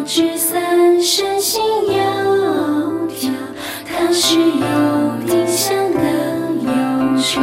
纸伞身形窈窕，它是有丁香的忧愁。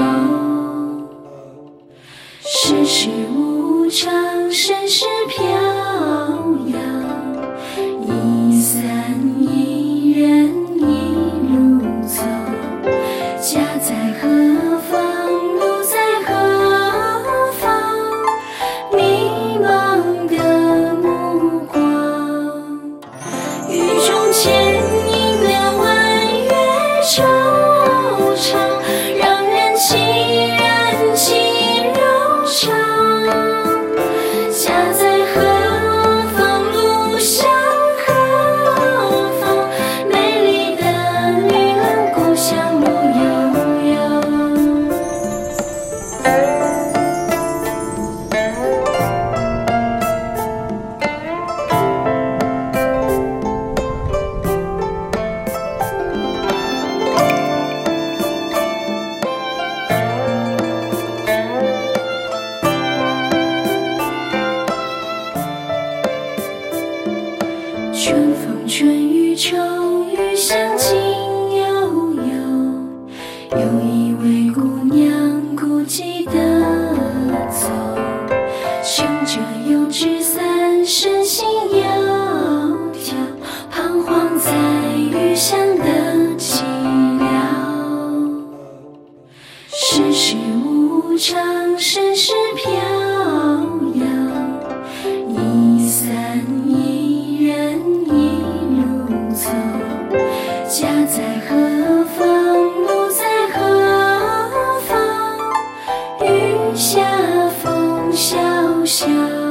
世事无常，世事飘摇，一伞一人一路走。家在何方，路在何方？迷茫的目光，雨中牵引了弯月惆怅，让人情柔肠。家在何方，路向何方？美丽的女儿，故乡路悠悠。春风春雨秋雨香尽悠悠，有一位姑娘孤寂地走，撑着油纸伞身形窈窕，彷徨在余香的寂寥。世事无常，世事飘摇，一伞一人一路走。家在何方，路在何方？雨下风萧萧。